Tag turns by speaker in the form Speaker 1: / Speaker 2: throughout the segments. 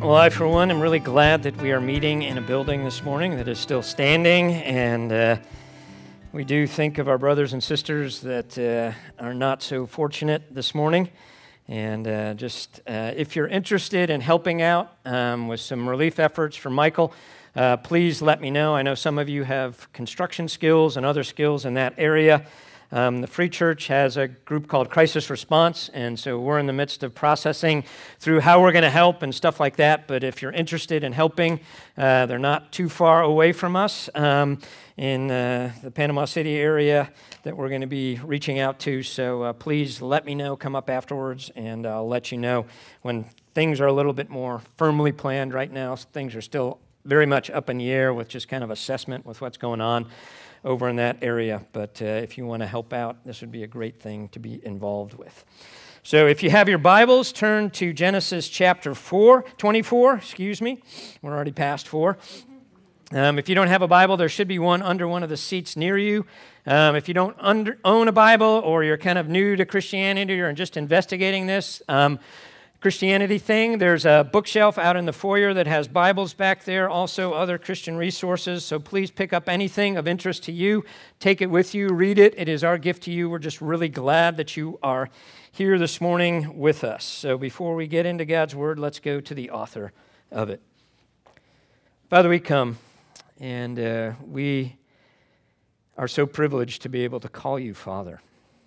Speaker 1: Well, I, for one, am really glad that we are meeting in a building this morning that is still standing, and we do think of our brothers and sisters that are not so fortunate this morning. And if you're interested in helping out with some relief efforts for Michael, please let me know. I know some of you have construction skills and other skills in that area. The Free Church has a group called Crisis Response, and so we're in the midst of processing through how we're going to help and stuff like that. But if you're interested in helping, they're not too far away from us in the Panama City area that we're going to be reaching out to. So please let me know, come up afterwards, and I'll let you know when things are a little bit more firmly planned. Right now, things are still very much up in the air with just kind of assessment with what's going on over in that area. But if you want to help out, this would be a great thing to be involved with. So if you have your Bibles, turn to Genesis chapter 24. We're already past 4. If you don't have a Bible, there should be one under one of the seats near you. If you don't own a Bible, or you're kind of new to Christianity or just investigating this Christianity thing, there's a bookshelf out in the foyer that has Bibles back there, also other Christian resources. So please pick up anything of interest to you, take it with you, read it. It is our gift to you. We're just really glad that you are here this morning with us. So before we get into God's Word, let's go to the author of it. Father, we come, and we are so privileged to be able to call you Father.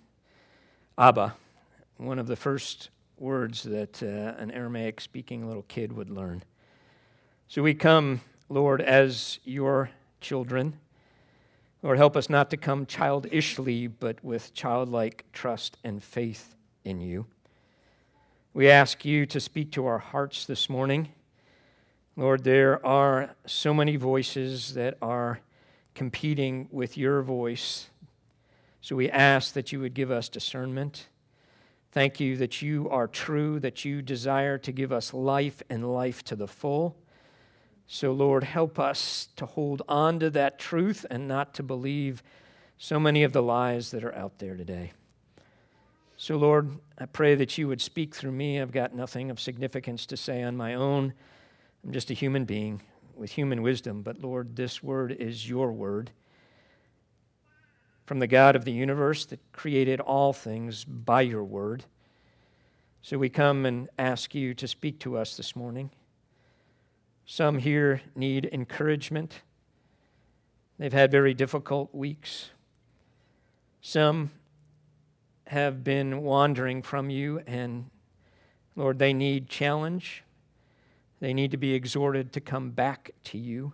Speaker 1: Abba, one of the first words that an Aramaic-speaking little kid would learn. So we come, Lord, as your children. Lord, help us not to come childishly, but with childlike trust and faith in you. We ask you to speak to our hearts this morning. Lord, there are so many voices that are competing with your voice. So we ask that you would give us discernment. Thank you that you are true, that you desire to give us life and life to the full. So, Lord, help us to hold on to that truth and not to believe so many of the lies that are out there today. So, Lord, I pray that you would speak through me. I've got nothing of significance to say on my own. I'm just a human being with human wisdom. But, Lord, this word is your word from the God of the universe that created all things by your word. So we come and ask you to speak to us this morning. Some here need encouragement. They've had very difficult weeks. Some have been wandering from you, and Lord, they need challenge. They need to be exhorted to come back to you.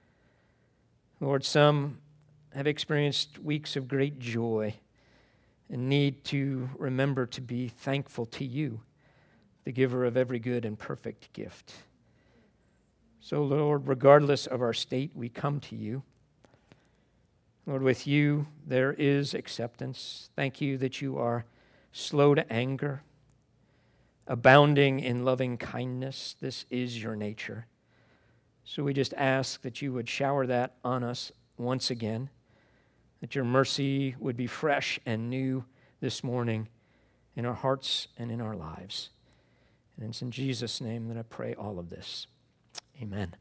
Speaker 1: Lord, some have experienced weeks of great joy and need to remember to be thankful to you, the giver of every good and perfect gift. So, Lord, regardless of our state, we come to you. Lord, with you there is acceptance. Thank you that you are slow to anger, abounding in loving kindness. This is your nature. So we just ask that you would shower that on us once again, that your mercy would be fresh and new this morning in our hearts and in our lives. And it's in Jesus' name that I pray all of this. Amen.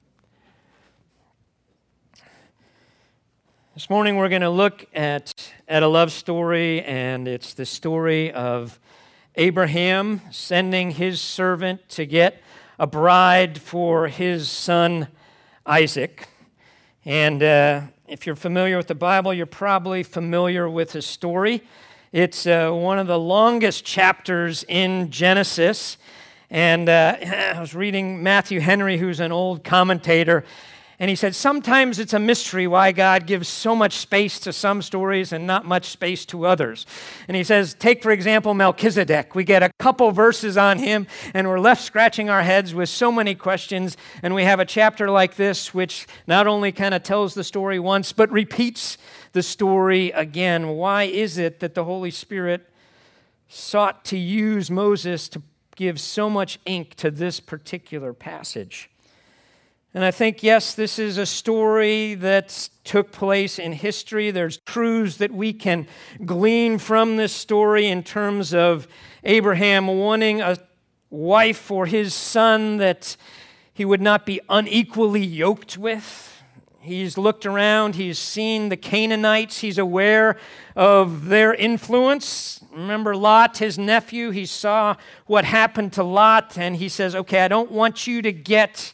Speaker 1: This morning we're going to look at a love story, and it's the story of Abraham sending his servant to get a bride for his son Isaac. And if you're familiar with the Bible, you're probably familiar with the story. It's one of the longest chapters in Genesis. And I was reading Matthew Henry, who's an old commentator, and he said, sometimes it's a mystery why God gives so much space to some stories and not much space to others. And he says, take, for example, Melchizedek. We get a couple verses on him, and we're left scratching our heads with so many questions. And we have a chapter like this, which not only kind of tells the story once, but repeats the story again. Why is it that the Holy Spirit sought to use Moses to give so much ink to this particular passage? And I think, yes, this is a story that took place in history. There's truths that we can glean from this story in terms of Abraham wanting a wife for his son that he would not be unequally yoked with. He's looked around, he's seen the Canaanites, he's aware of their influence. Remember Lot, his nephew, he saw what happened to Lot, and he says, okay, I don't want you to get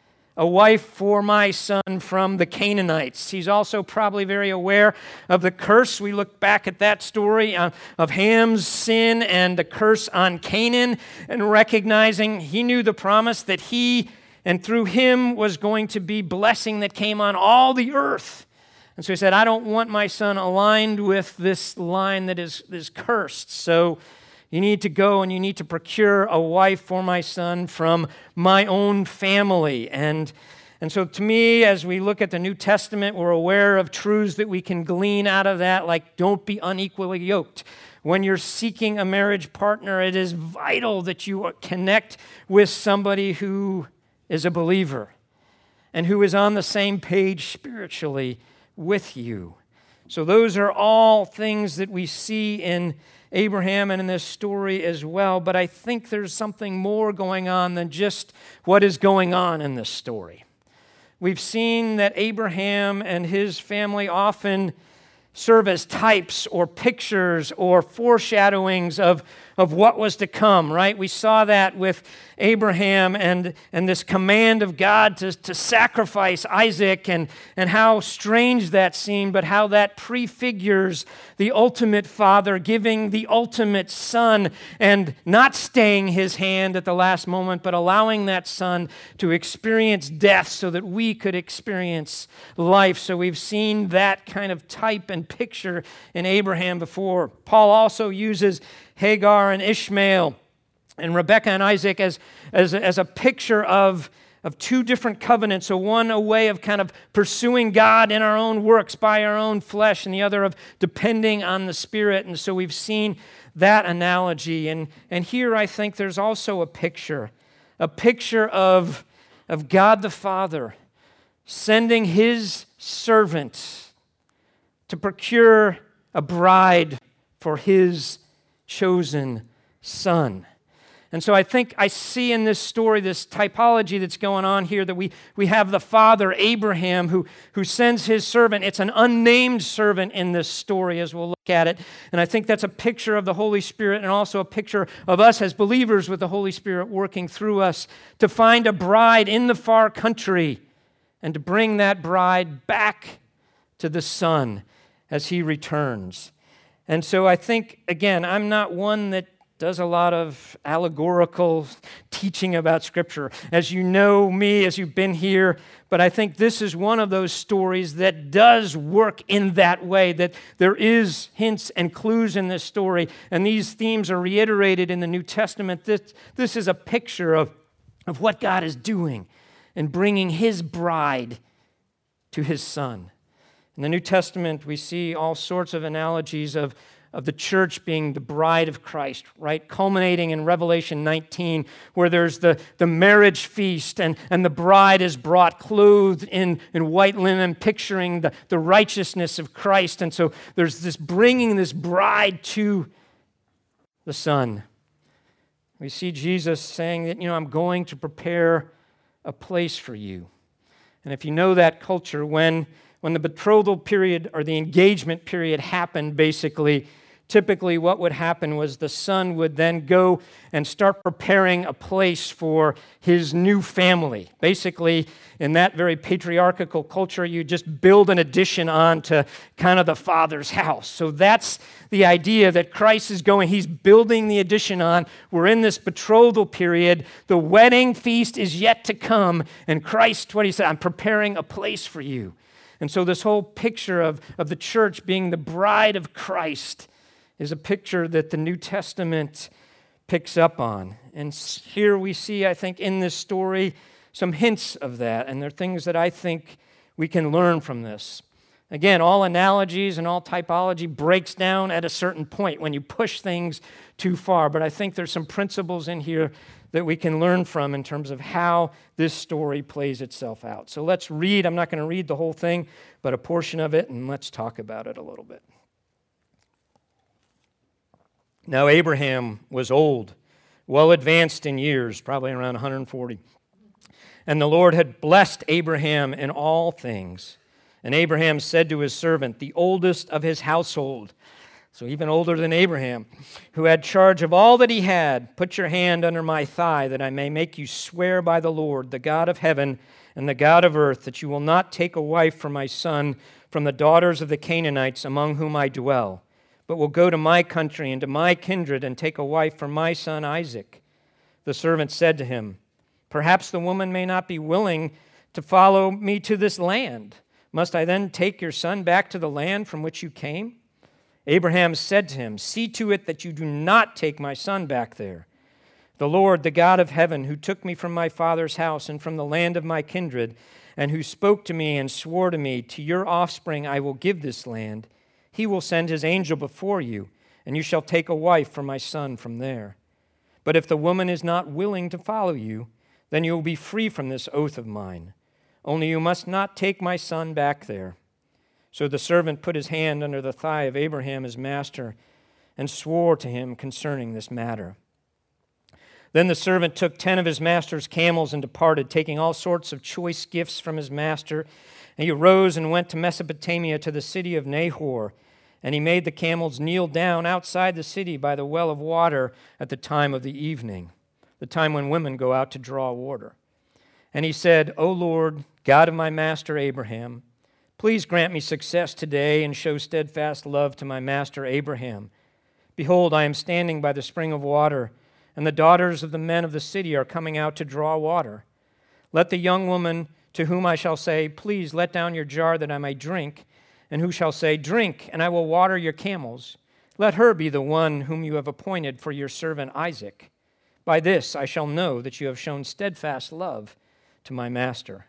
Speaker 1: a wife for my son from the Canaanites. He's also probably very aware of the curse. We look back at that story of Ham's sin and the curse on Canaan, and recognizing he knew the promise that he and through him was going to be blessing that came on all the earth. And so he said, I don't want my son aligned with this line that is cursed. So you need to go and you need to procure a wife for my son from my own family. And so to me, as we look at the New Testament, we're aware of truths that we can glean out of that, like don't be unequally yoked. When you're seeking a marriage partner, it is vital that you connect with somebody who is a believer and who is on the same page spiritually with you. So those are all things that we see in Abraham and in this story as well, but I think there's something more going on than just what is going on in this story. We've seen that Abraham and his family often serve as types or pictures or foreshadowings of what was to come, right? We saw that with Abraham and this command of God to sacrifice Isaac and how strange that seemed, but how that prefigures the ultimate father giving the ultimate son and not staying his hand at the last moment, but allowing that son to experience death so that we could experience life. So we've seen that kind of type and picture in Abraham before. Paul also uses Hagar and Ishmael and Rebekah and Isaac as a picture of two different covenants. So one, a way of kind of pursuing God in our own works by our own flesh, and the other of depending on the Spirit. And so we've seen that analogy. And here I think there's also a picture of God the Father sending his servant to procure a bride for his chosen son. And so I think I see in this story this typology that's going on here, that we have the father, Abraham, who sends his servant. It's an unnamed servant in this story as we'll look at it. And I think that's a picture of the Holy Spirit and also a picture of us as believers with the Holy Spirit working through us to find a bride in the far country and to bring that bride back to the Son as he returns. And so I think, again, I'm not one that does a lot of allegorical teaching about Scripture, as you know me, as you've been here, but I think this is one of those stories that does work in that way, that there is hints and clues in this story, and these themes are reiterated in the New Testament. This is a picture of what God is doing in bringing his bride to his Son. In the New Testament, we see all sorts of analogies of the church being the bride of Christ, right? Culminating in Revelation 19, where there's the marriage feast and the bride is brought clothed in white linen, picturing the righteousness of Christ. And so there's this bringing this bride to the Son. We see Jesus saying that, I'm going to prepare a place for you. And if you know that culture, when the betrothal period or the engagement period happened, basically, typically what would happen was the son would then go and start preparing a place for his new family. Basically, in that very patriarchal culture, you just build an addition on to kind of the father's house. So that's the idea that Christ is going, he's building the addition on. We're in this betrothal period. The wedding feast is yet to come. And Christ, what he said, I'm preparing a place for you. And so this whole picture of the church being the bride of Christ is a picture that the New Testament picks up on. And here we see, I think, in this story, some hints of that. And there are things that I think we can learn from this. Again, all analogies and all typology breaks down at a certain point when you push things too far. But I think there's some principles in here that we can learn from in terms of how this story plays itself out. So let's read. I'm not going to read the whole thing, but a portion of it, and let's talk about it a little bit. Now Abraham was old, well advanced in years, probably around 140. And the Lord had blessed Abraham in all things. And Abraham said to his servant, the oldest of his household, so even older than Abraham, who had charge of all that he had, put your hand under my thigh, that I may make you swear by the Lord, the God of heaven and the God of earth, that you will not take a wife for my son from the daughters of the Canaanites among whom I dwell, but will go to my country and to my kindred and take a wife for my son Isaac. The servant said to him, perhaps the woman may not be willing to follow me to this land. Must I then take your son back to the land from which you came? Abraham said to him, see to it that you do not take my son back there. The Lord, the God of heaven, who took me from my father's house and from the land of my kindred, and who spoke to me and swore to me, to your offspring I will give this land. He will send his angel before you, and you shall take a wife for my son from there. But if the woman is not willing to follow you, then you will be free from this oath of mine. Only you must not take my son back there. So the servant put his hand under the thigh of Abraham his master and swore to him concerning this matter. Then the servant took 10 of his master's camels and departed, taking all sorts of choice gifts from his master. And he arose and went to Mesopotamia to the city of Nahor. And he made the camels kneel down outside the city by the well of water at the time of the evening, the time when women go out to draw water. And he said, O Lord, God of my master Abraham, please grant me success today and show steadfast love to my master Abraham. Behold, I am standing by the spring of water, and the daughters of the men of the city are coming out to draw water. Let the young woman to whom I shall say, please let down your jar that I may drink, and who shall say, drink, and I will water your camels, let her be the one whom you have appointed for your servant Isaac. By this I shall know that you have shown steadfast love to my master.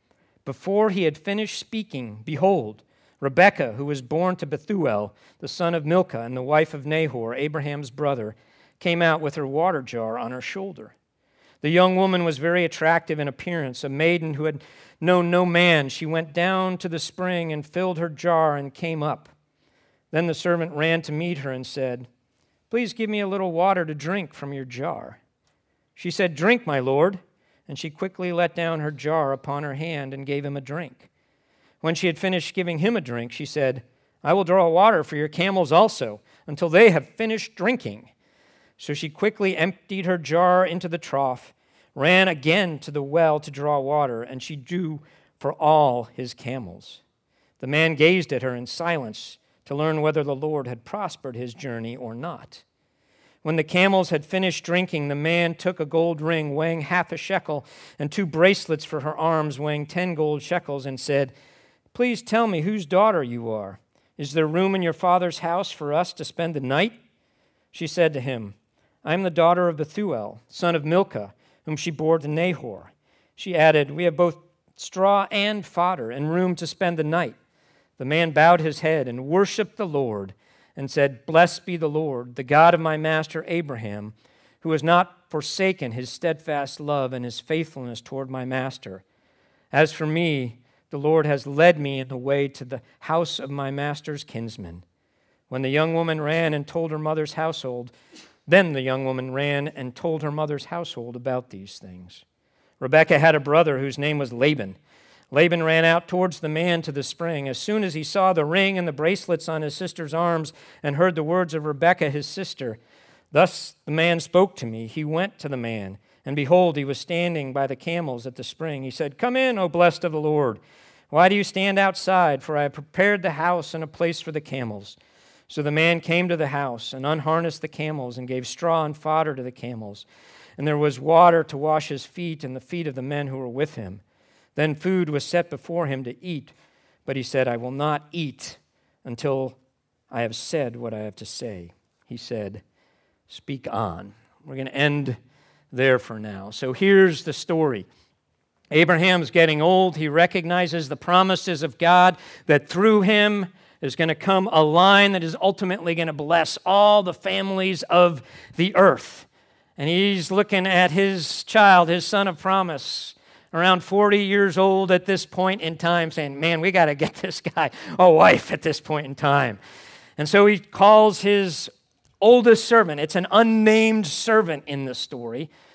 Speaker 1: Before he had finished speaking, behold, Rebekah, who was born to Bethuel, the son of Milcah, and the wife of Nahor, Abraham's brother, came out with her water jar on her shoulder. The young woman was very attractive in appearance, a maiden who had known no man. She went down to the spring and filled her jar and came up. Then the servant ran to meet her and said, please give me a little water to drink from your jar. She said, drink, my lord. And she quickly let down her jar upon her hand and gave him a drink. When she had finished giving him a drink, she said, I will draw water for your camels also, until they have finished drinking. So she quickly emptied her jar into the trough, ran again to the well to draw water, and she drew for all his camels. The man gazed at her in silence to learn whether the Lord had prospered his journey or not. When the camels had finished drinking, the man took a gold ring weighing 1/2 shekel and 2 bracelets for her arms weighing 10 gold shekels and said, please tell me whose daughter you are. Is there room in your father's house for us to spend the night? She said to him, I am the daughter of Bethuel, son of Milcah, whom she bore to Nahor. She added, we have both straw and fodder and room to spend the night. The man bowed his head and worshiped the Lord and said, blessed be the Lord, the God of my master Abraham, who has not forsaken his steadfast love and his faithfulness toward my master. As for me, the Lord has led me in the way to the house of my master's kinsman. When the young woman ran and told her mother's household, then the young woman ran and told her mother's household about these things. Rebekah had a brother whose name was Laban. Laban ran out towards the man to the spring. As soon as he saw the ring and the bracelets on his sister's arms and heard the words of Rebekah, his sister, thus the man spoke to me. He went to the man, and behold, he was standing by the camels at the spring. He said, come in, O blessed of the Lord. Why do you stand outside? For I have prepared the house and a place for the camels. So the man came to the house and unharnessed the camels and gave straw and fodder to the camels. And there was water to wash his feet and the feet of the men who were with him. Then food was set before him to eat, but he said, I will not eat until I have said what I have to say. He said, speak on. We're going to end there for now. So here's the story. Abraham's getting old. He recognizes the promises of God that through him is going to come a line that is ultimately going to bless all the families of the earth. And he's looking at his child, his son of promise, around 40 years old at this point in time, saying, man, we got to get this guy a wife at this point in time. And so he calls his oldest servant. It's an unnamed servant in the story.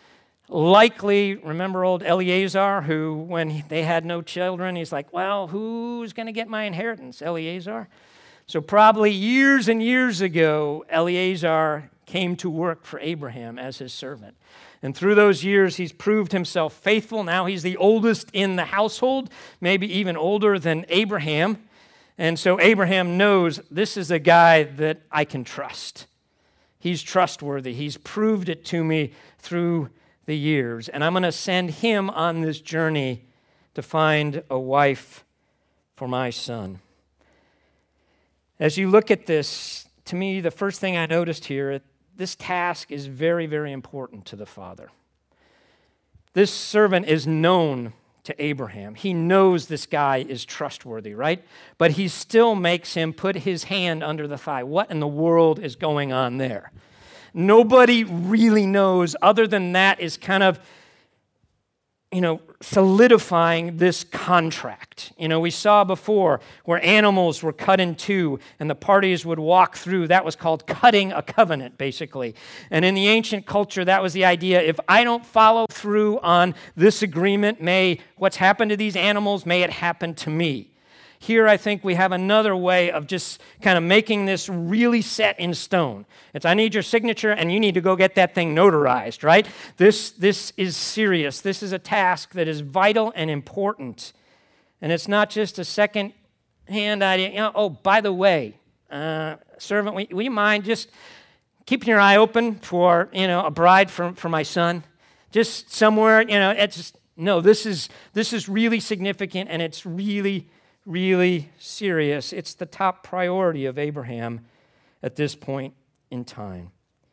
Speaker 1: Likely, remember old Eleazar, who, when they had no children, he's like, well, who's going to get my inheritance? Eleazar. So probably years and years ago, Eleazar came to work for Abraham as his servant. And through those years, he's proved himself faithful. Now he's the oldest in the household, maybe even older than Abraham. And so Abraham knows this is a guy that I can trust. He's trustworthy. He's proved it to me through the years. And I'm going to send him on this journey to find a wife for my son. As you look at this, to me, the first thing I noticed here, this task is very, very important to the father. This servant is known to Abraham. He knows this guy is trustworthy, right? But he still makes him put his hand under the thigh. What in the world is going on there? Nobody really knows, other than that is kind of, solidifying this contract. We saw before where animals were cut in two and the parties would walk through. That was called cutting a covenant, basically. And in the ancient culture, that was the idea. If I don't follow through on this agreement, may what's happened to these animals, may it happen to me. Here, I think we have another way of just kind of making this really set in stone. It's, I need your signature, and you need to go get that thing notarized, right? This is serious. This is a task that is vital and important. And it's not just a second-hand idea. Oh, by the way, servant, will you mind just keeping your eye open for, a bride for my son? Just somewhere, it's just, no, this is really significant, and it's really serious. It's the top priority of Abraham at this point in time.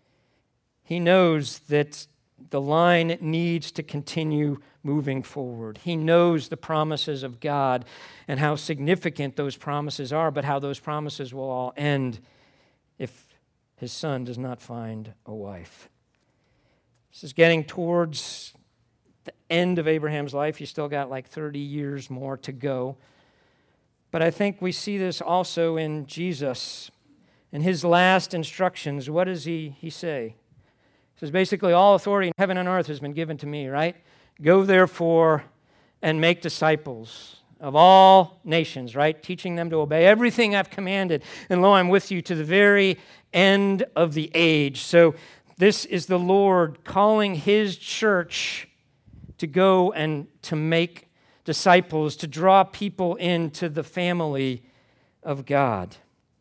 Speaker 1: He knows that the line needs to continue moving forward. He knows the promises of God and how significant those promises are, but how those promises will all end if his son does not find a wife. This is getting towards the end of Abraham's life. He's still got like 30 years more to go. But I think we see this also in Jesus. In his last instructions, what does he say? He says, basically, all authority in heaven and earth has been given to me, right? Go therefore and make disciples of all nations, right? Teaching them to obey everything I've commanded. And lo, I'm with you to the very end of the age. So this is the Lord calling his church to go and to make disciples, to draw people into the family of God.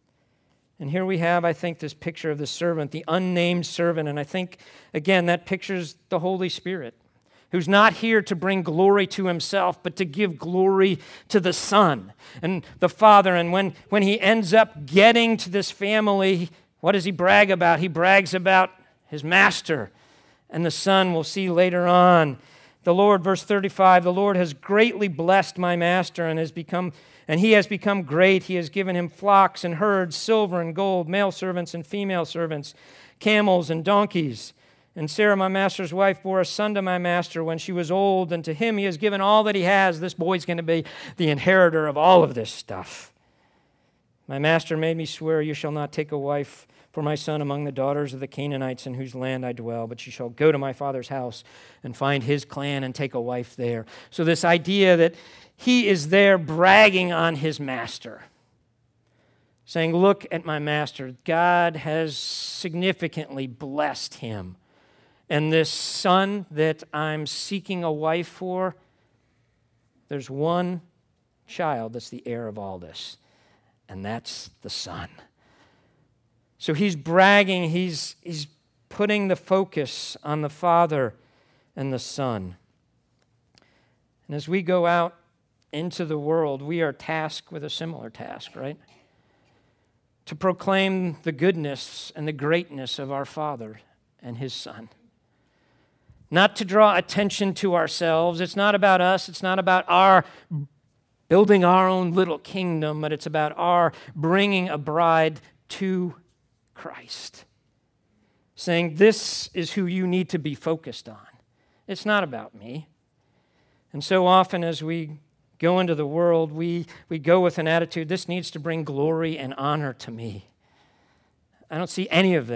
Speaker 1: And here we have, I think, this picture of the servant, the unnamed servant. And I think, again, that pictures the Holy Spirit, who's not here to bring glory to himself, but to give glory to the Son and the Father. And when he ends up getting to this family, what does he brag about? He brags about his master. And the Son, we'll see later on, the Lord, verse 35, the Lord has greatly blessed my master and he has become great. He has given him flocks and herds, silver and gold, male servants and female servants, camels and donkeys. And Sarah, my master's wife, bore a son to my master when she was old, and to him he has given all that he has. This boy's going to be the inheritor of all of this stuff. My master made me swear, you shall not take a wife for my son among the daughters of the Canaanites in whose land I dwell, but you shall go to my father's house and find his clan and take a wife there. So this idea that he is there bragging on his master, saying, look at my master. God has significantly blessed him. And this son that I'm seeking a wife for, there's one child that's the heir of all this, and that's the son. So he's bragging, he's putting the focus on the Father and the Son. And as we go out into the world, we are tasked with a similar task, right? To proclaim the goodness and the greatness of our Father and his Son. Not to draw attention to ourselves. It's not about us. It's not about our building our own little kingdom, but it's about our bringing a bride to Christ, saying this is who you need to be focused on. It's not about me. And so often as we go into the world, we go with an attitude, this needs to bring glory and honor to me. I don't see any of that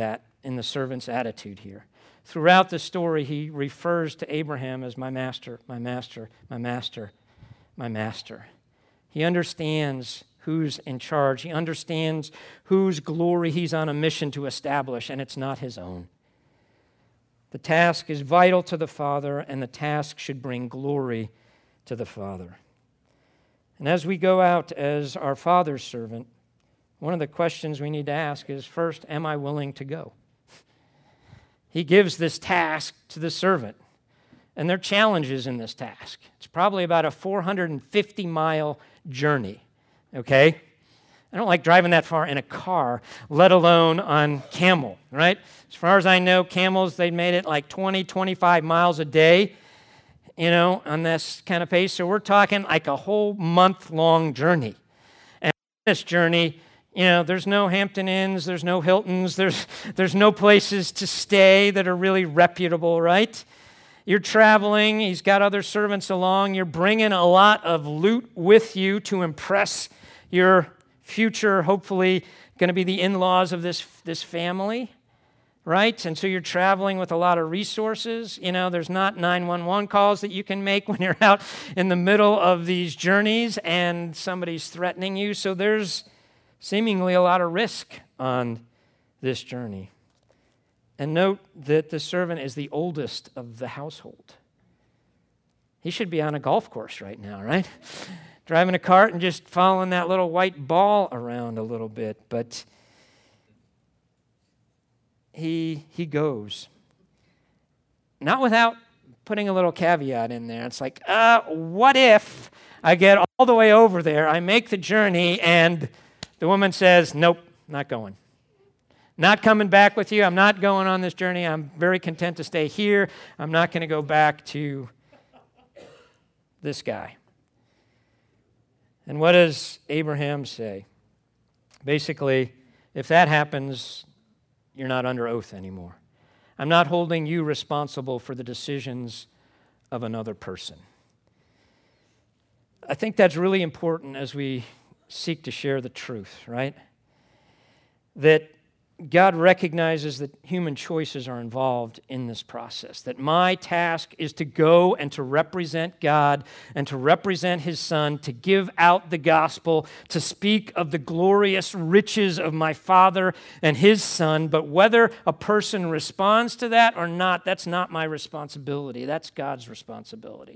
Speaker 1: in the servant's attitude here. Throughout the story, he refers to Abraham as my master, my master, my master, my master. He understands who's in charge. He understands whose glory he's on a mission to establish, and it's not his own. The task is vital to the Father, and the task should bring glory to the Father. And as we go out as our Father's servant, one of the questions we need to ask is, first, am I willing to go? He gives this task to the servant, and there are challenges in this task. It's probably about a 450-mile journey, okay? I don't like driving that far in a car, let alone on camel, right? As far as I know, camels, they made it like 20, 25 miles a day, on this kind of pace. So we're talking like a whole month-long journey. And this journey, there's no Hampton Inns, there's no Hiltons, there's no places to stay that are really reputable, right? You're traveling, he's got other servants along, you're bringing a lot of loot with you to impress your future, hopefully going to be the in-laws of this family, right? And so you're traveling with a lot of resources. There's not 911 calls that you can make when you're out in the middle of these journeys and somebody's threatening you. So there's seemingly a lot of risk on this journey. And note that the servant is the oldest of the household. He should be on a golf course right now, right? Driving a cart and just following that little white ball around a little bit. But he goes. Not without putting a little caveat in there. It's like, what if I get all the way over there, I make the journey, and the woman says, nope, not going. Not coming back with you. I'm not going on this journey. I'm very content to stay here. I'm not going to go back to this guy. And what does Abraham say? Basically, if that happens, you're not under oath anymore. I'm not holding you responsible for the decisions of another person. I think that's really important as we seek to share the truth, right? That God recognizes that human choices are involved in this process, that my task is to go and to represent God and to represent His Son, to give out the gospel, to speak of the glorious riches of my Father and His Son, but whether a person responds to that or not, that's not my responsibility. That's God's responsibility.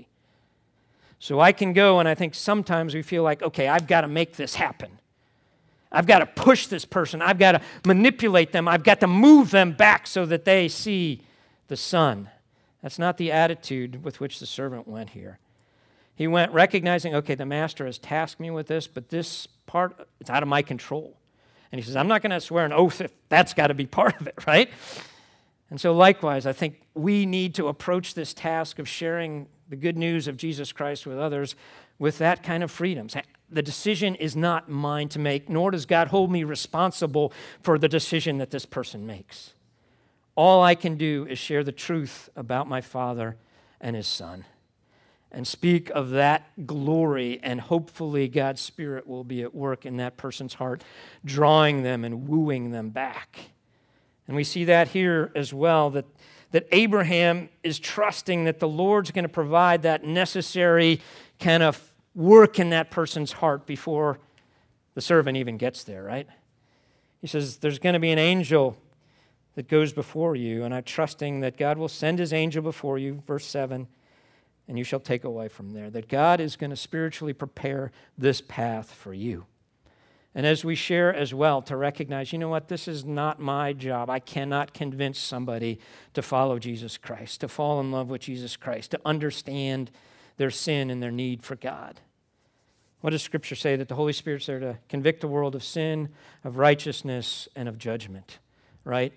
Speaker 1: So I can go, and I think sometimes we feel like, okay, I've got to make this happen. I've got to push this person. I've got to manipulate them. I've got to move them back so that they see the Son. That's not the attitude with which the servant went here. He went recognizing, okay, the master has tasked me with this, but this part, it's out of my control. And he says, I'm not going to swear an oath if that's got to be part of it, right? And so likewise, I think we need to approach this task of sharing the good news of Jesus Christ with others with that kind of freedom. The decision is not mine to make, nor does God hold me responsible for the decision that this person makes. All I can do is share the truth about my Father and His Son and speak of that glory, and hopefully God's Spirit will be at work in that person's heart, drawing them and wooing them back. And we see that here as well, that Abraham is trusting that the Lord's going to provide that necessary kind of work in that person's heart before the servant even gets there, right? He says, there's going to be an angel that goes before you, and I'm trusting that God will send His angel before you, verse 7, and you shall take away from there, that God is going to spiritually prepare this path for you. And as we share as well, to recognize, you know what, this is not my job. I cannot convince somebody to follow Jesus Christ, to fall in love with Jesus Christ, to understand their sin and their need for God. What does Scripture say? That the Holy Spirit's there to convict the world of sin, of righteousness, and of judgment, right?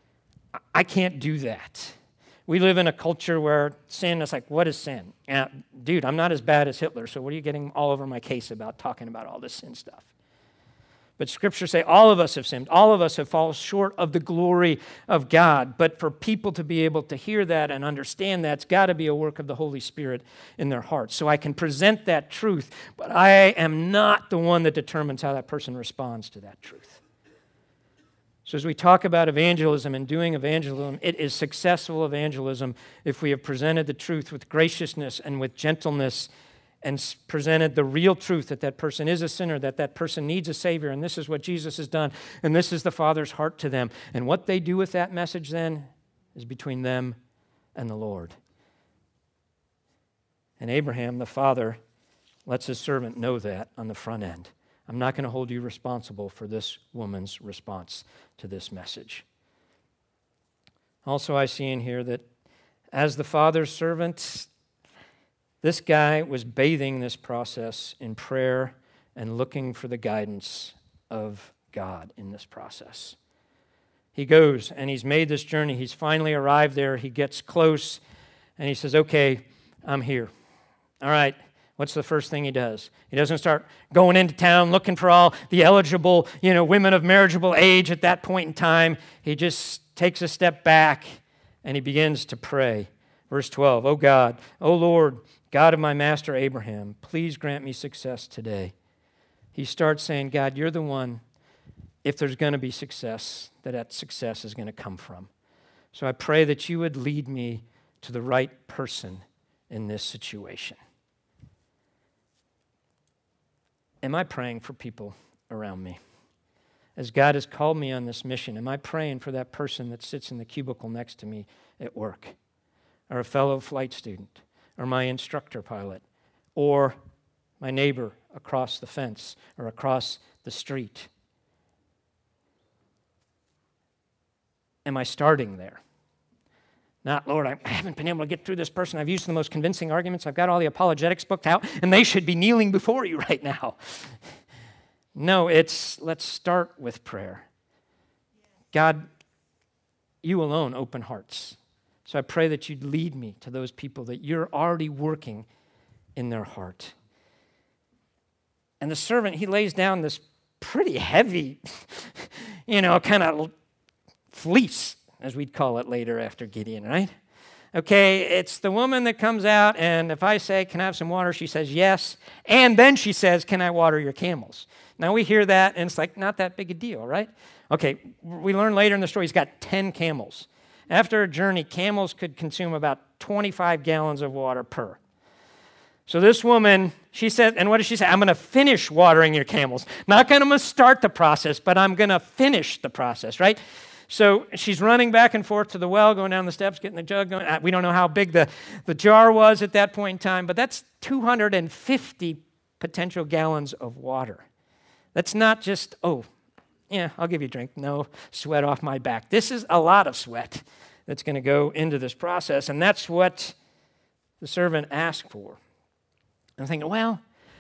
Speaker 1: I can't do that. We live in a culture where sin is like, what is sin? Dude, I'm not as bad as Hitler, so what are you getting all over my case about talking about all this sin stuff? But Scripture say all of us have sinned. All of us have fallen short of the glory of God. But for people to be able to hear that and understand that, it's got to be a work of the Holy Spirit in their hearts. So I can present that truth, but I am not the one that determines how that person responds to that truth. So as we talk about evangelism and doing evangelism, it is successful evangelism if we have presented the truth with graciousness and with gentleness and presented the real truth that that person is a sinner, that that person needs a Savior, and this is what Jesus has done, and this is the Father's heart to them. And what they do with that message then is between them and the Lord. And Abraham, the father, lets his servant know that on the front end. I'm not going to hold you responsible for this woman's response to this message. Also, I see in here that as the father's servant, this guy was bathing this process in prayer and looking for the guidance of God in this process. He goes and he's made this journey. He's finally arrived there. He gets close and he says, okay, I'm here. All right, what's the first thing he does? He doesn't start going into town looking for all the eligible, women of marriageable age at that point in time. He just takes a step back and he begins to pray. Verse 12, "O God, O Lord, God of my master Abraham, please grant me success today." He starts saying, God, you're the one, if there's going to be success, that success is going to come from. So I pray that you would lead me to the right person in this situation. Am I praying for people around me? As God has called me on this mission, am I praying for that person that sits in the cubicle next to me at work, or a fellow flight student, or my instructor pilot, or my neighbor across the fence or across the street? Am I starting there? Not, Lord, I haven't been able to get through this person. I've used the most convincing arguments. I've got all the apologetics booked out, and they should be kneeling before you right now. No, it's let's start with prayer. God, you alone open hearts. So I pray that you'd lead me to those people that you're already working in their heart. And the servant, he lays down this pretty heavy, kind of fleece, as we'd call it later after Gideon, right? Okay, it's the woman that comes out, and if I say, can I have some water? She says, yes. And then she says, can I water your camels? Now we hear that, and it's like, not that big a deal, right? Okay, we learn later in the story, he's got 10 camels. After a journey, camels could consume about 25 gallons of water per. So this woman, she said, and what does she say? I'm going to finish watering your camels. Not going to start the process, but I'm going to finish the process, right? So she's running back and forth to the well, going down the steps, getting the jug going. We don't know how big the jar was at that point in time, but that's 250 potential gallons of water. That's not just, I'll give you a drink. No, sweat off my back. This is a lot of sweat that's going to go into this process, and that's what the servant asked for. I'm thinking, well,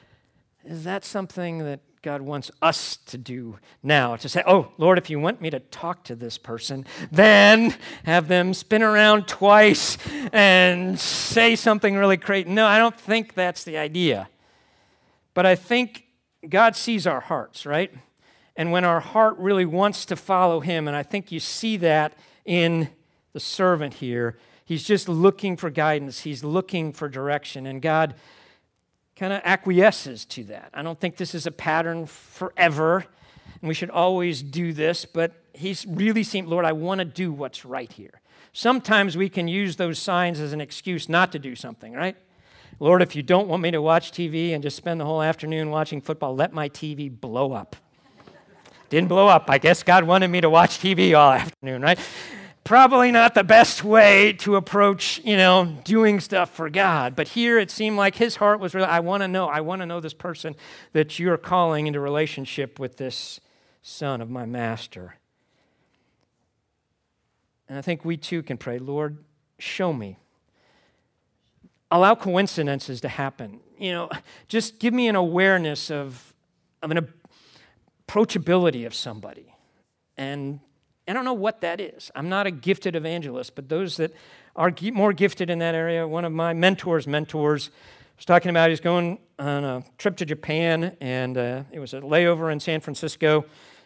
Speaker 1: is that something that God wants us to do now? To say, oh, Lord, if you want me to talk to this person, then have them spin around twice and say something really crazy. No, I don't think that's the idea. But I think God sees our hearts, right? And when our heart really wants to follow him, and I think you see that in the servant here, he's just looking for guidance. He's looking for direction, and God kind of acquiesces to that. I don't think this is a pattern forever, and we should always do this, but he's really saying, Lord, I want to do what's right here. Sometimes we can use those signs as an excuse not to do something, right? Lord, if you don't want me to watch TV and just spend the whole afternoon watching football, let my TV blow up. Didn't blow up. I guess God wanted me to watch TV all afternoon, right? Probably not the best way to approach, doing stuff for God. But here it seemed like his heart was really, I want to know this person that you're calling into relationship with this son of my master. And I think we too can pray, Lord, show me. Allow coincidences to happen. Just give me an awareness of an approachability of somebody. And I don't know what that is. I'm not a gifted evangelist, but those that are more gifted in that area, one of my mentors was talking about he's going on a trip to Japan, and it was a layover in San Francisco.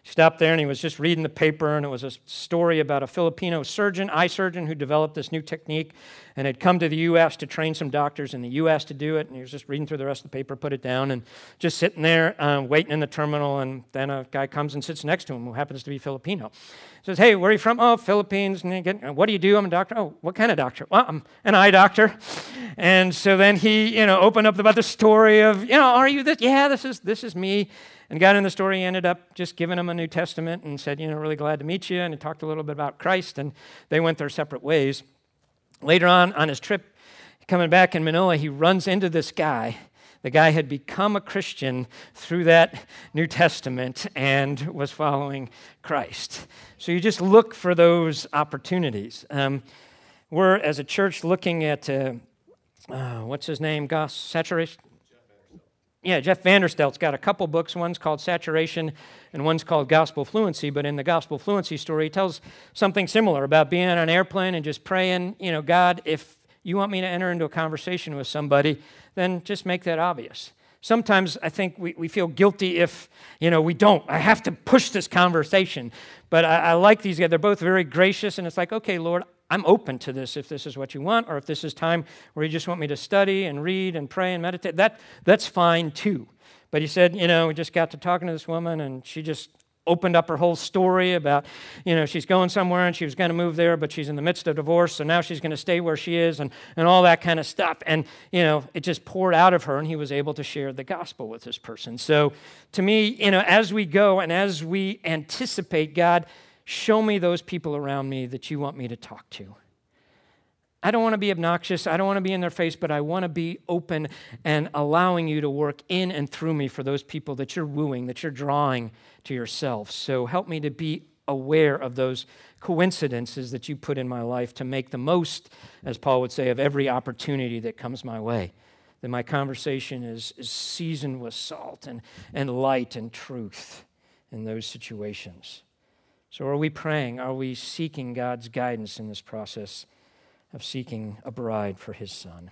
Speaker 1: Stopped there, and he was just reading the paper, and it was a story about a Filipino eye surgeon who developed this new technique and had come to the U.S. to train some doctors in the U.S. to do it, and he was just reading through the rest of the paper, put it down, and just sitting there waiting in the terminal, and then a guy comes and sits next to him who happens to be Filipino. Says, "Hey, where are you from?" "Oh, Philippines." And what do you do? "I'm a doctor." "Oh, what kind of doctor?" "Well, I'm an eye doctor." And so then he, opened up about the story of, "Are you this?" "Yeah, this is me." And got in the story, he ended up just giving him a New Testament and said, "Really glad to meet you." And he talked a little bit about Christ, and they went their separate ways. Later on his trip, coming back in Manila, he runs into this guy. The guy had become a Christian through that New Testament and was following Christ. So you just look for those opportunities. We're, as a church, looking at, what's his name, Saturation? Yeah, Jeff Vanderstelt's got a couple books. One's called Saturation and one's called Gospel Fluency. But in the Gospel Fluency story, he tells something similar about being on an airplane and just praying, God, if you want me to enter into a conversation with somebody, then just make that obvious. Sometimes I think we feel guilty if, we don't. I have to push this conversation. But I like these guys. They're both very gracious, and it's like, okay, Lord, I'm open to this if this is what you want, or if this is time where you just want me to study and read and pray and meditate. That's fine too. But he said, we just got to talking to this woman, and she just opened up her whole story about, she's going somewhere and she was going to move there, but she's in the midst of divorce, so now she's going to stay where she is and all that kind of stuff. And, it just poured out of her, and he was able to share the gospel with this person. So to me, as we go and as we anticipate, God, show me those people around me that you want me to talk to. I don't want to be obnoxious. I don't want to be in their face, but I want to be open and allowing you to work in and through me for those people that you're wooing, that you're drawing to yourself. So help me to be aware of those coincidences that you put in my life to make the most, as Paul would say, of every opportunity that comes my way. That my conversation is seasoned with salt and light and truth in those situations. So are we praying? Are we seeking God's guidance in this process of seeking a bride for his son?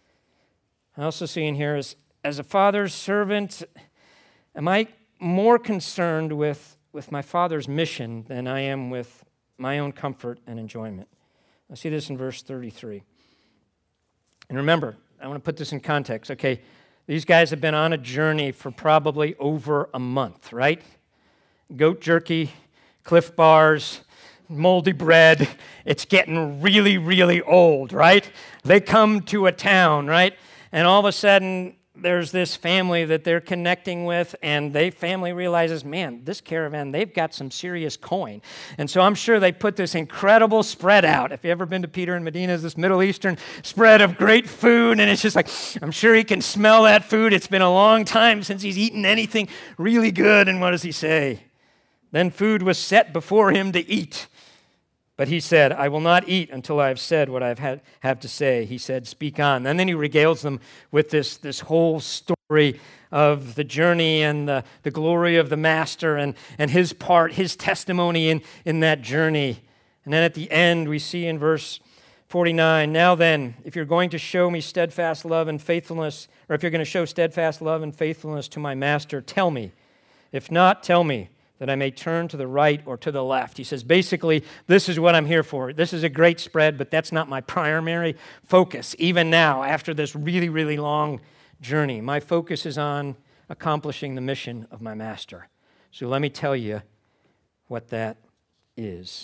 Speaker 1: I also see in here, as a father's servant, am I more concerned with my father's mission than I am with my own comfort and enjoyment? I see this in verse 33. And remember, I want to put this in context. Okay, these guys have been on a journey for probably over a month, right? Goat jerky, Cliff Bars, moldy bread. It's getting really, really old, right? They come to a town, right? And all of a sudden, there's this family that they're connecting with, and family realizes, man, this caravan, they've got some serious coin. And so I'm sure they put this incredible spread out. If you've ever been to Peter and Medina's, this Middle Eastern spread of great food, and it's just like, I'm sure he can smell that food. It's been a long time since he's eaten anything really good. And what does he say? Then food was set before him to eat. But he said, I will not eat until I have said what I have to say. He said, speak on. And then he regales them with this whole story of the journey and the glory of the master and his part, his testimony in that journey. And then at the end, we see in verse 49, now then, if you're going to show me steadfast love and faithfulness, or if you're going to show steadfast love and faithfulness to my master, tell me. If not, tell me, that I may turn to the right or to the left. He says, basically, this is what I'm here for. This is a great spread, but that's not my primary focus. Even now, after this really, really long journey, my focus is on accomplishing the mission of my master. So let me tell you what that is.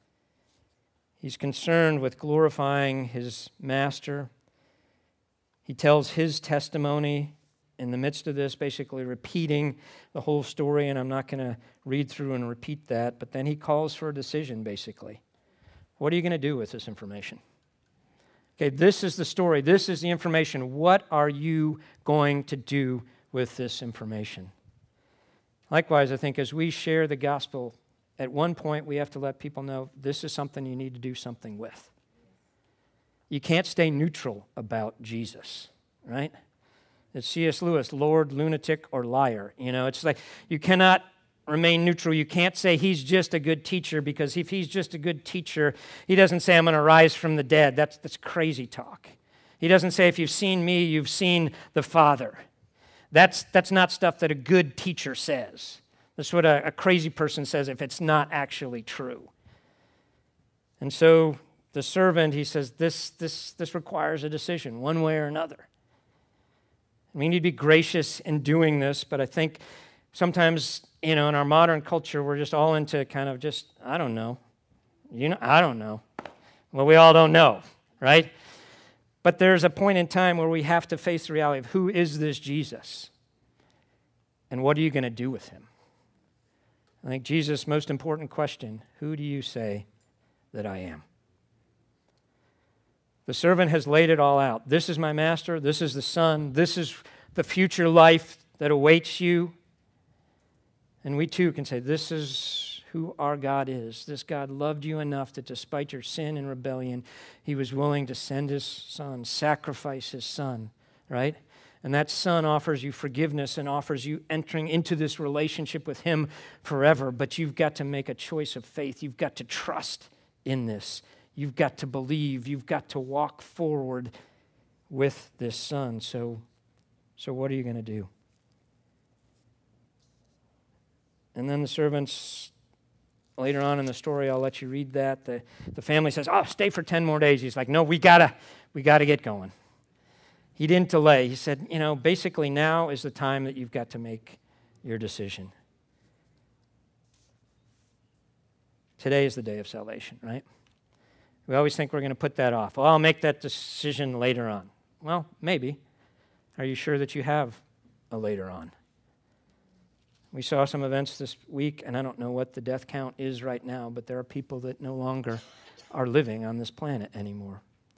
Speaker 1: He's concerned with glorifying his master. He tells his testimony in the midst of this, basically repeating the whole story, and I'm not going to read through and repeat that, but then he calls for a decision, basically. What are you going to do with this information? Okay, this is the story. This is the information. What are you going to do with this information? Likewise, I think as we share the gospel, at one point we have to let people know this is something you need to do something with. You can't stay neutral about Jesus, right? It's C.S. Lewis, Lord, lunatic, or liar. It's like you cannot remain neutral. You can't say he's just a good teacher, because if he's just a good teacher, he doesn't say I'm going to rise from the dead. That's crazy talk. He doesn't say if you've seen me, you've seen the Father. That's not stuff that a good teacher says. That's what a crazy person says if it's not actually true. And so the servant, he says, this requires a decision, one way or another. We need to be gracious in doing this, but I think sometimes, in our modern culture, we're just all into kind of just, I don't know. I don't know. Well, we all don't know, right? But there's a point in time where we have to face the reality of who is this Jesus? And what are you going to do with him? I think Jesus' most important question, who do you say that I am? The servant has laid it all out. This is my master. This is the son. This is the future life that awaits you. And we too can say, this is who our God is. This God loved you enough that despite your sin and rebellion, he was willing to send his son, sacrifice his son, right? And that son offers you forgiveness and offers you entering into this relationship with him forever. But you've got to make a choice of faith. You've got to trust in this. You've got to believe. You've got to walk forward with this son. So what are you going to do? And then the servants, later on in the story, I'll let you read that. The family says, stay for 10 more days. He's like, no, we gotta get going. He didn't delay. He said, basically now is the time that you've got to make your decision. Today is the day of salvation, right? We always think we're going to put that off. Well, I'll make that decision later on. Well, maybe. Are you sure that you have a later on? We saw some events this week, and I don't know what the death count is right now, but there are people that no longer are living on this planet anymore.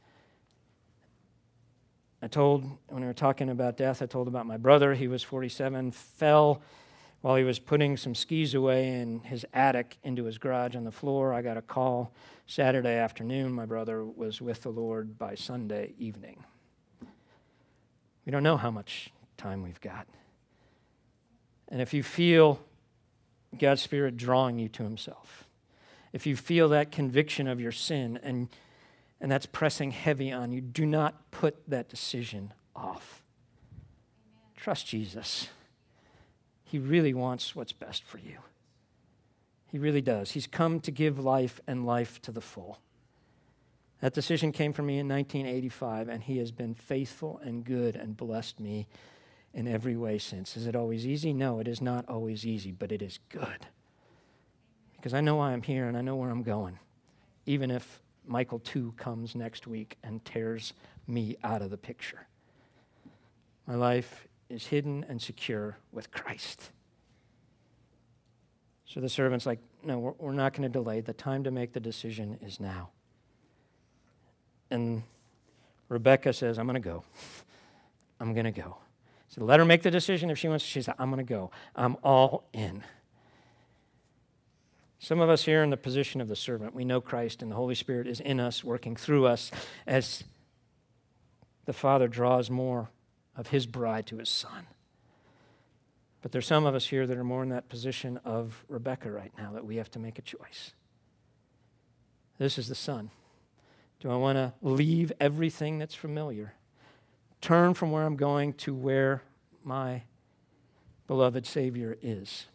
Speaker 1: When we were talking about death, I told about my brother. He was 47, fell while he was putting some skis away in his attic into his garage on the floor. I got a call Saturday afternoon. My brother was with the Lord by Sunday evening. We don't know how much time we've got. And if you feel God's Spirit drawing you to himself, if you feel that conviction of your sin and that's pressing heavy on you, do not put that decision off. Amen. Trust Jesus. He really wants what's best for you. He really does. He's come to give life and life to the full. That decision came from me in 1985, and he has been faithful and good and blessed me in every way since. Is it always easy? No, it is not always easy, but it is good. Because I know why I'm here and I know where I'm going, even if Michael 2 comes next week and tears me out of the picture. My life is hidden and secure with Christ. So the servant's like, no, we're not going to delay. The time to make the decision is now. And Rebecca says, I'm going to go. I'm going to go. So let her make the decision if she wants. She said, I'm going to go. I'm all in. Some of us here in the position of the servant, we know Christ and the Holy Spirit is in us, working through us as the Father draws more of his bride to his Son. But there's some of us here that are more in that position of Rebecca right now, that we have to make a choice. This is the Son. Do I want to leave everything that's familiar, turn from where I'm going to where my beloved Savior is?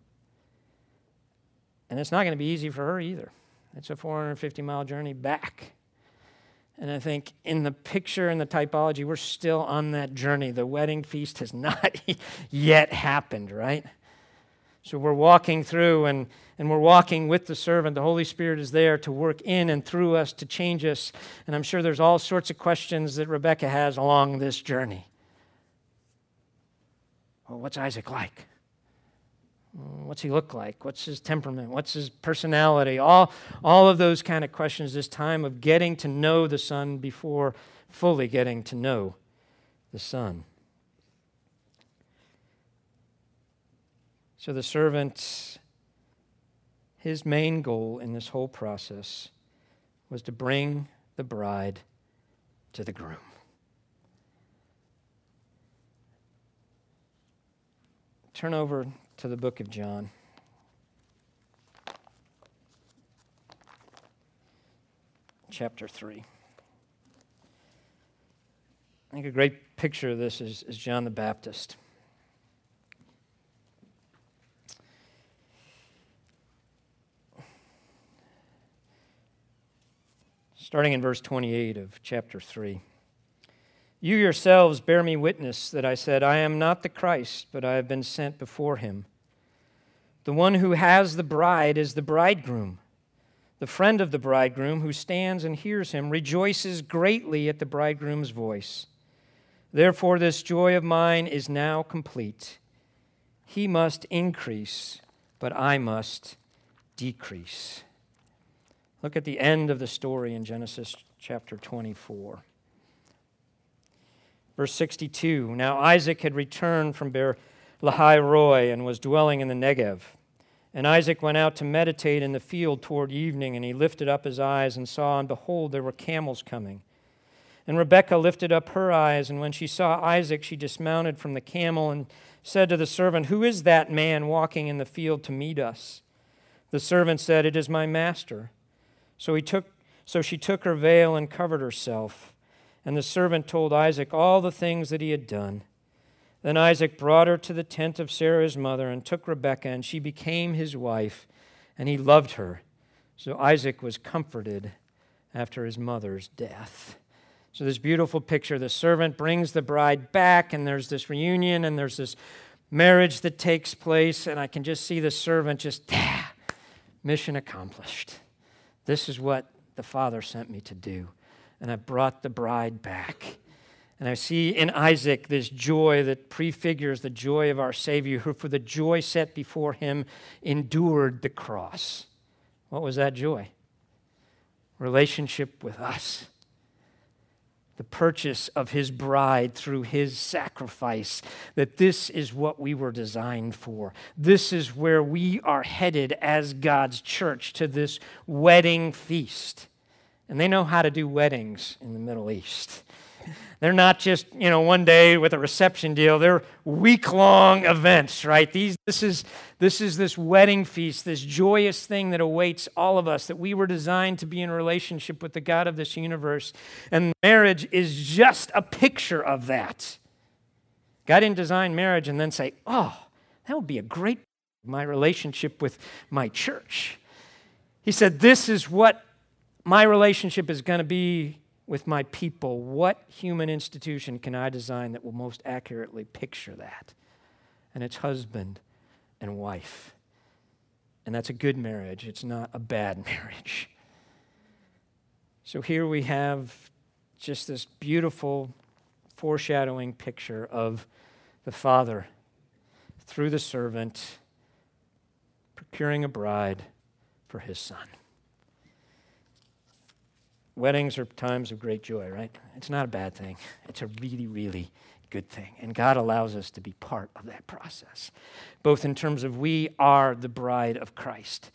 Speaker 1: And it's not going to be easy for her either. It's a 450-mile journey back. And I think in the picture and the typology, we're still on that journey. The wedding feast has not yet happened, right? So we're walking through and we're walking with the servant. The Holy Spirit is there to work in and through us to change us. And I'm sure there's all sorts of questions that Rebecca has along this journey. Well, what's Isaac like? What's he look like? What's his temperament? What's his personality? All of those kind of questions, this time of getting to know the Son before fully getting to know the Son. So the servant, his main goal in this whole process was to bring the bride to the groom. Turn over to the book of John. Chapter 3. I think a great picture of this is John the Baptist. starting in verse 28 of chapter 3. You yourselves bear me witness that I said, I am not the Christ, but I have been sent before him. The one who has the bride is the bridegroom. The friend of the bridegroom who stands and hears him rejoices greatly at the bridegroom's voice. Therefore, this joy of mine is now complete. He must increase, but I must decrease. Look at the end of the story in Genesis chapter 24. Verse 62, Now Isaac had returned from Beer-lahai-roi and was dwelling in the Negev. And Isaac went out to meditate in the field toward evening, and he lifted up his eyes and saw, and behold, there were camels coming. And Rebekah lifted up her eyes, and when she saw Isaac, she dismounted from the camel and said to the servant, Who is that man walking in the field to meet us? The servant said, It is my master. So she took her veil and covered herself. And the servant told Isaac all the things that he had done. Then Isaac brought her to the tent of Sarah his mother and took Rebekah, and she became his wife, and he loved her. So Isaac was comforted after his mother's death. So this beautiful picture, the servant brings the bride back, and there's this reunion, and there's this marriage that takes place, and I can just see the servant just, mission accomplished. This is what the Father sent me to do, and I brought the bride back. And I see in Isaac this joy that prefigures the joy of our Savior, who for the joy set before him endured the cross. What was that joy? Relationship with us. The purchase of his bride through his sacrifice, that this is what we were designed for. This is where we are headed as God's church, to this wedding feast. And they know how to do weddings in the Middle East. They're not just, one day with a reception deal. They're week-long events, right? This is this wedding feast, this joyous thing that awaits all of us, that we were designed to be in a relationship with the God of this universe. And marriage is just a picture of that. God didn't design marriage and then say, that would be a great my relationship with my church. He said, this is what my relationship is going to be with my people. What human institution can I design that will most accurately picture that? And it's husband and wife. And that's a good marriage. It's not a bad marriage. So here we have just this beautiful foreshadowing picture of the Father through the servant procuring a bride for his Son. Weddings are times of great joy, right? It's not a bad thing. It's a really, really good thing. And God allows us to be part of that process, both in terms of we are the bride of Christ.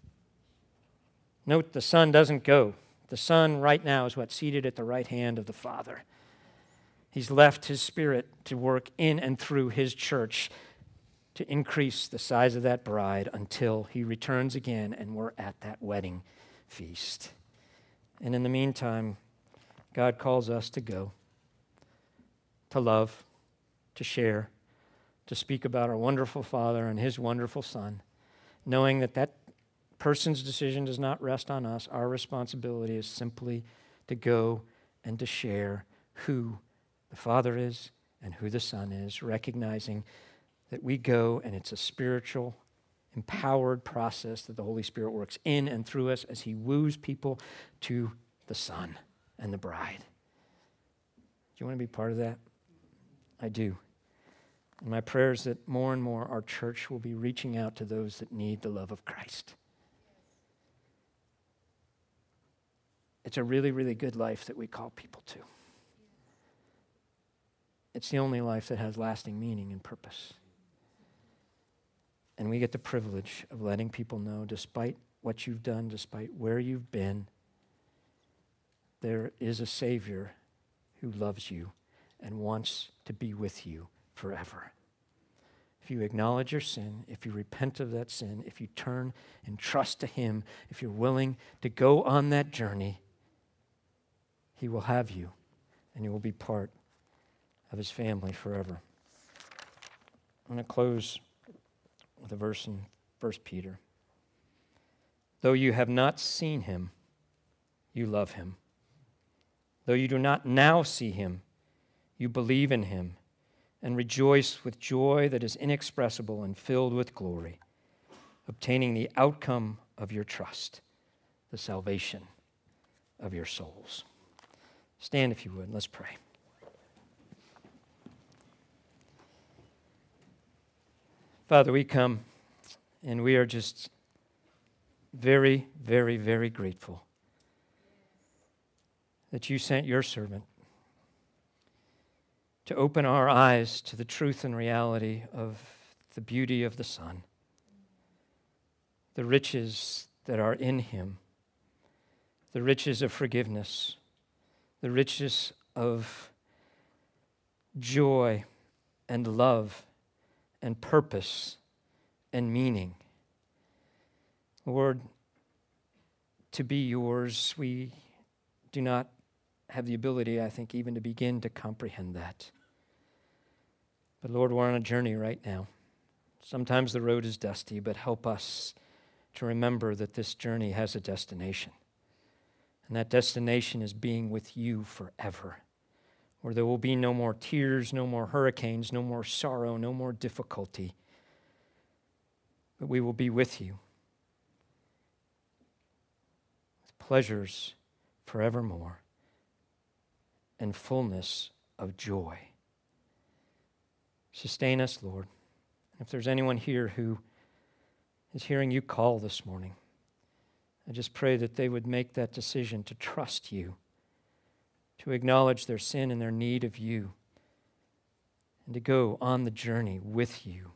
Speaker 1: Note the Son doesn't go. The Son right now is what's seated at the right hand of the Father. He's left his Spirit to work in and through his church to increase the size of that bride until he returns again and we're at that wedding feast. And in the meantime, God calls us to go, to love, to share, to speak about our wonderful Father and his wonderful Son, knowing that that person's decision does not rest on us. Our responsibility is simply to go and to share who the Father is and who the Son is, recognizing that we go and it's a spiritual, empowered process that the Holy Spirit works in and through us as he woos people to the Son and the bride. Do you want to be part of that? I do. And my prayer is that more and more our church will be reaching out to those that need the love of Christ. It's a really, really good life that we call people to. It's the only life that has lasting meaning and purpose. And we get the privilege of letting people know, despite what you've done, despite where you've been, there is a Savior who loves you and wants to be with you forever. If you acknowledge your sin, if you repent of that sin, if you turn and trust to him, if you're willing to go on that journey, he will have you and you will be part of his family forever. I'm going to close with a verse in 1 Peter. Though you have not seen him, you love him. Though you do not now see him, you believe in him and rejoice with joy that is inexpressible and filled with glory, obtaining the outcome of your trust, the salvation of your souls. Stand if you would. Let's pray. Father, we come and we are just very, very, very grateful that you sent your servant to open our eyes to the truth and reality of the beauty of the Son, the riches that are in him, the riches of forgiveness, the riches of joy and love and purpose and meaning. Lord, to be yours, we do not have the ability, I think, even to begin to comprehend that. But Lord, we're on a journey right now. Sometimes the road is dusty, but help us to remember that this journey has a destination. And that destination is being with you forever, where there will be no more tears, no more hurricanes, no more sorrow, no more difficulty. But we will be with you with pleasures forevermore and fullness of joy. Sustain us, Lord. If there's anyone here who is hearing you call this morning, I just pray that they would make that decision to trust you, to acknowledge their sin and their need of you, and to go on the journey with you,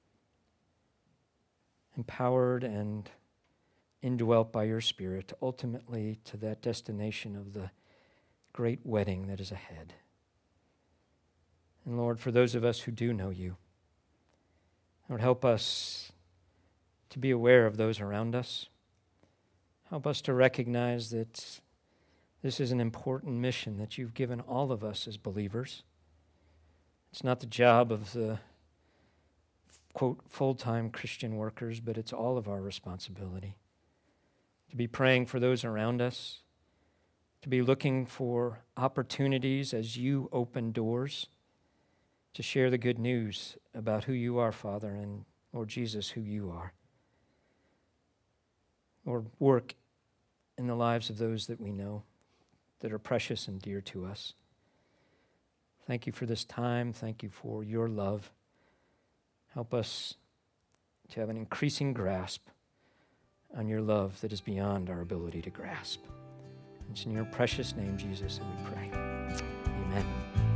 Speaker 1: empowered and indwelt by your Spirit, ultimately to that destination of the great wedding that is ahead. And Lord, for those of us who do know you, Lord, help us to be aware of those around us. Help us to recognize that this is an important mission that you've given all of us as believers. It's not the job of the, quote, full-time Christian workers, but it's all of our responsibility to be praying for those around us, to be looking for opportunities as you open doors to share the good news about who you are, Father, and Lord Jesus, who you are. Lord, work in the lives of those that we know that are precious and dear to us. Thank you for this time. Thank you for your love. Help us to have an increasing grasp on your love that is beyond our ability to grasp. It's in your precious name, Jesus, that we pray. Amen.